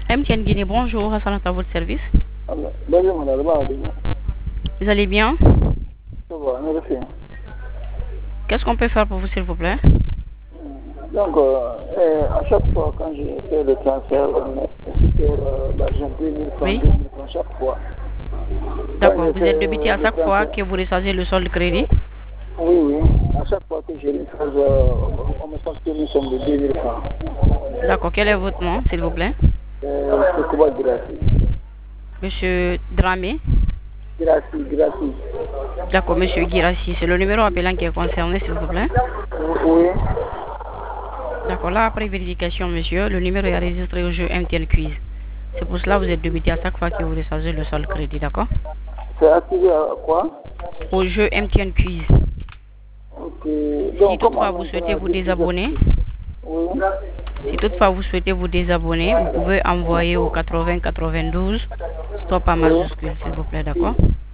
MTN Guinée, bonjour, Hassan à votre service. Bonjour madame, Vous allez bien? ça va, merci. Qu'est-ce qu'on peut faire pour vous, s'il vous plaît? Donc, à chaque fois quand je fais le transfert, l'argent 2000 francs, Oui. 2000 francs chaque fois. D'accord, Quand vous je êtes fais débité à le chaque fois transfert, que vous rechargez le solde crédit? Oui, oui. À chaque fois que je recharge, on me facture une somme de 2000 francs. D'accord, quel est votre nom, s'il vous plaît? C'est quoi Grassi? Monsieur Dramé? Grassi. D'accord, monsieur Girassi, c'est le numéro appelant qui est concerné, s'il vous plaît. Oui. D'accord, là, après vérification, monsieur, le numéro est enregistré au jeu MTL Quiz. C'est pour cela que vous êtes débité à chaque fois que vous rechargez le solde crédit, d'accord? C'est activé à quoi? Au jeu MTN Quiz. Ok. Si Donc, toutefois comment vous souhaitez maintenant vous désabonner, Oui. si toutefois vous souhaitez vous désabonner, vous pouvez envoyer au 80 92 stop à majuscule, s'il vous plaît, d'accord?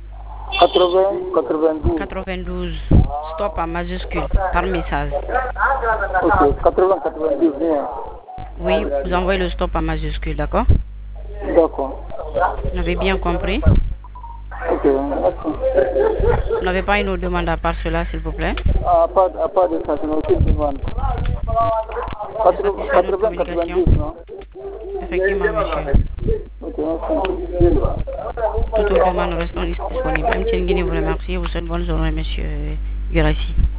92. 92 stop à majuscule par message. Ok, 92, bien. Oui, vous envoyez le stop à majuscule, d'accord? D'accord. Vous avez bien compris? Ok, merci. Vous n'avez pas une autre demande à part cela, s'il vous plaît? À part de ça, je n'ai aucune demande. Satisfait de notre 92, communication? non? Effectivement, monsieur. Ok, merci. Toutes autres demandes restant disponibles. MTN Guinée vous remercie. Vous souhaite bonne journée, monsieur Girassi.